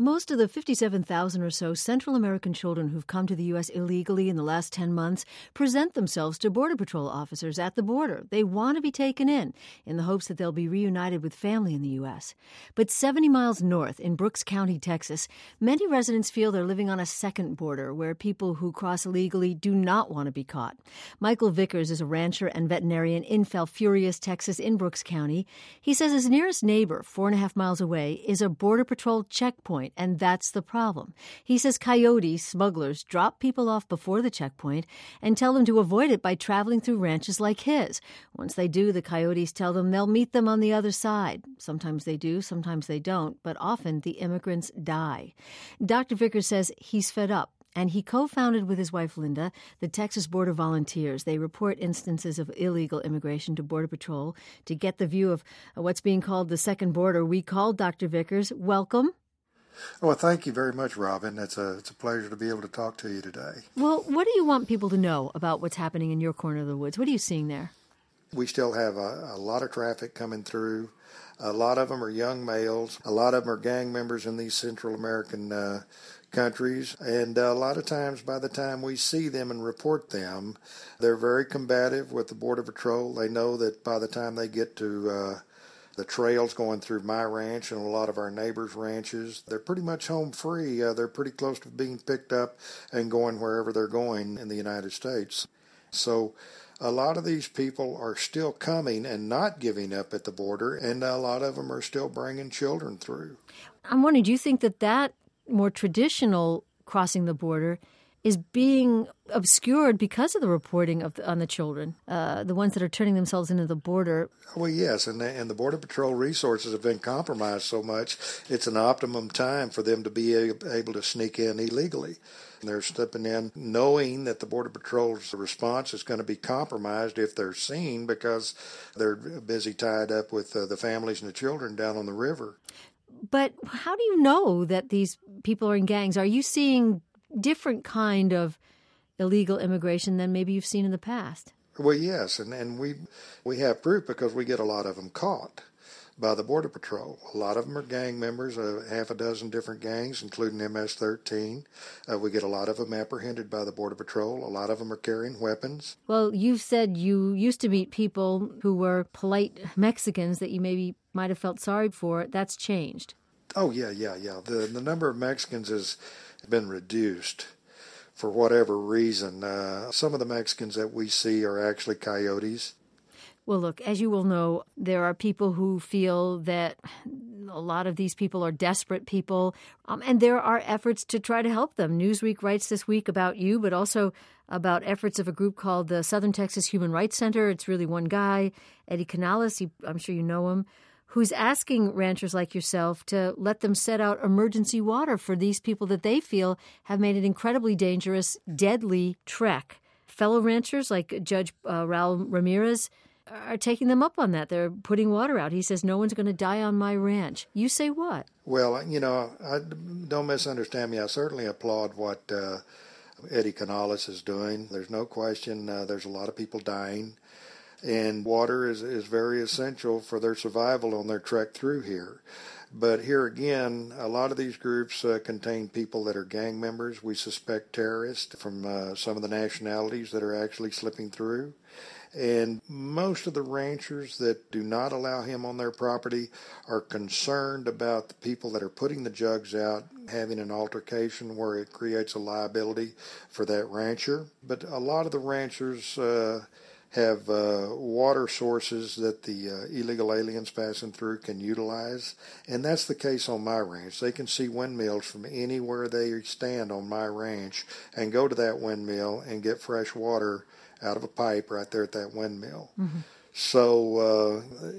Most of the 57,000 or so Central American children who've come to the U.S. illegally in the last 10 months present themselves to Border Patrol officers at the border. They want to be taken in the hopes that they'll be reunited with family in the U.S. But 70 miles north in Brooks County, Texas, many residents feel they're living on a second border where people who cross illegally do not want to be caught. Michael Vickers is a rancher and veterinarian in Falfurrias, Texas, in Brooks County. He says his nearest neighbor, 4.5 miles away, is a Border Patrol checkpoint, and that's the problem. He says coyotes, smugglers, drop people off before the checkpoint and tell them to avoid it by traveling through ranches like his. Once they do, the coyotes tell them they'll meet them on the other side. Sometimes they do, sometimes they don't, but often the immigrants die. Dr. Vickers says he's fed up, and he co-founded with his wife, Linda, the Texas Border Volunteers. They report instances of illegal immigration to Border Patrol to get the view of what's being called the second border. We called Dr. Vickers. Welcome. Well, thank you very much, Robin. It's a pleasure to be able to talk to you today. Well, what do you want people to know about what's happening in your corner of the woods? What are you seeing there? We still have a lot of traffic coming through. A lot of them are young males. A lot of them are gang members in these Central American countries. And a lot of times, by the time we see them and report them, they're very combative with the Border Patrol. They know that by the time they get to the trails going through my ranch and a lot of our neighbors' ranches, they're pretty much home free. They're pretty close to being picked up and going wherever they're going in the United States. So a lot of these people are still coming and not giving up at the border, and a lot of them are still bringing children through. I'm wondering, do you think that more traditional crossing the border is being obscured because of the reporting on the children, the ones that are turning themselves into the border? Well, yes, and the Border Patrol resources have been compromised so much, it's an optimum time for them to be able to sneak in illegally. They're stepping in knowing that the Border Patrol's response is going to be compromised if they're seen because they're busy tied up with the families and the children down on the river. But how do you know that these people are in gangs? Are you seeing different kind of illegal immigration than maybe you've seen in the past? Well, yes, and we have proof because we get a lot of them caught by the Border Patrol. A lot of them are gang members, half a dozen different gangs, including MS-13. We get a lot of them apprehended by the Border Patrol. A lot of them are carrying weapons. Well, you said you used to meet people who were polite Mexicans that you maybe might have felt sorry for. That's changed. Oh, yeah. The number of Mexicans has been reduced for whatever reason. Some of the Mexicans that we see are actually coyotes. Well, look, as you will know, there are people who feel that a lot of these people are desperate people, and there are efforts to try to help them. Newsweek writes this week about you, but also about efforts of a group called the Southern Texas Human Rights Center. It's really one guy, Eddie Canales, I'm sure you know him, who's asking ranchers like yourself to let them set out emergency water for these people that they feel have made an incredibly dangerous, deadly trek. Fellow ranchers like Judge Raul Ramirez are taking them up on that. They're putting water out. He says, no one's going to die on my ranch. You say what? Well, don't misunderstand me. I certainly applaud what Eddie Canales is doing. There's no question there's a lot of people dying, and water is very essential for their survival on their trek through here. But here again, a lot of these groups contain people that are gang members. We suspect terrorists from some of the nationalities that are actually slipping through. And most of the ranchers that do not allow him on their property are concerned about the people that are putting the jugs out having an altercation where it creates a liability for that rancher. But a lot of the ranchers have water sources that the illegal aliens passing through can utilize, and that's the case on my ranch. They can see windmills from anywhere they stand on my ranch and go to that windmill and get fresh water out of a pipe right there at that windmill. Mm-hmm. So,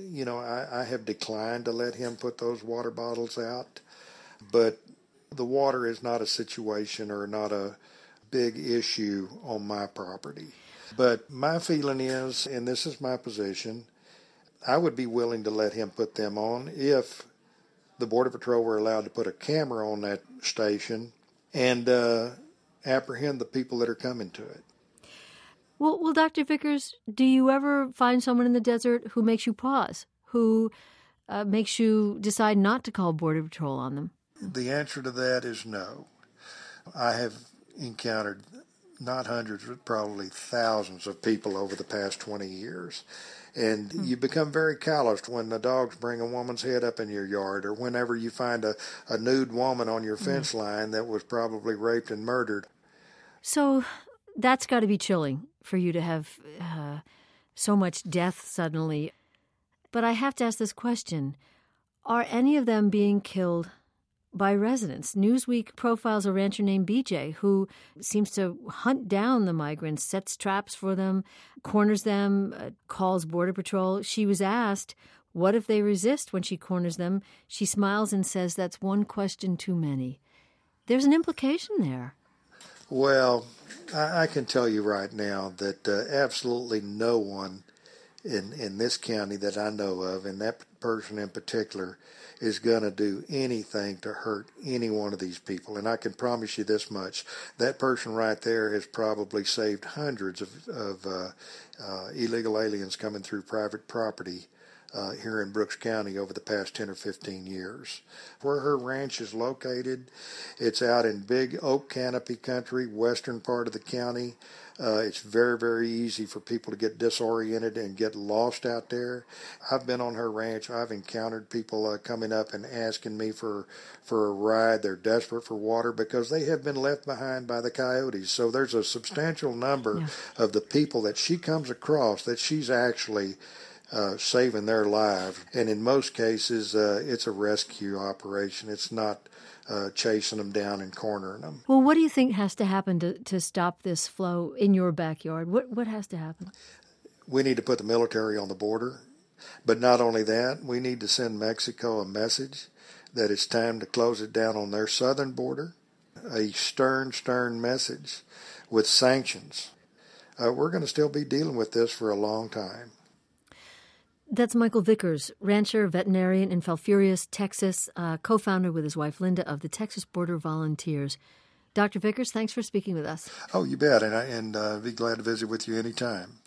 I have declined to let him put those water bottles out, but the water is not a situation or not a big issue on my property. But my feeling is, and this is my position, I would be willing to let him put them on if the Border Patrol were allowed to put a camera on that station and apprehend the people that are coming to it. Well, Dr. Vickers, do you ever find someone in the desert who makes you pause, who makes you decide not to call Border Patrol on them? The answer to that is no. I have encountered not hundreds, but probably thousands of people over the past 20 years. And you become very calloused when the dogs bring a woman's head up in your yard, or whenever you find a nude woman on your fence line that was probably raped and murdered. So that's got to be chilling for you to have so much death suddenly. But I have to ask this question. Are any of them being killed by residents? Newsweek profiles a rancher named BJ who seems to hunt down the migrants, sets traps for them, corners them, calls Border Patrol. She was asked, what if they resist when she corners them? She smiles and says that's one question too many. There's an implication there. Well, I can tell you right now that absolutely no one in this county that I know of, and that person in particular, is going to do anything to hurt any one of these people. And I can promise you this much. That person right there has probably saved hundreds of illegal aliens coming through private property here in Brooks County over the past 10 or 15 years. Where her ranch is located, it's out in big oak canopy country, western part of the county. It's very, very easy for people to get disoriented and get lost out there. I've been on her ranch. I've encountered people coming up and asking me for a ride. They're desperate for water because they have been left behind by the coyotes. So there's a substantial number of the people that she comes across that she's actually saving their lives. And in most cases, it's a rescue operation. It's not chasing them down and cornering them. Well, what do you think has to happen to stop this flow in your backyard? What has to happen? We need to put the military on the border. But not only that, we need to send Mexico a message that it's time to close it down on their southern border. A stern message with sanctions. We're going to still be dealing with this for a long time. That's Michael Vickers, rancher, veterinarian in Falfurrias, Texas, co-founder with his wife Linda of the Texas Border Volunteers. Dr. Vickers, thanks for speaking with us. Oh, you bet, and I'd be glad to visit with you anytime.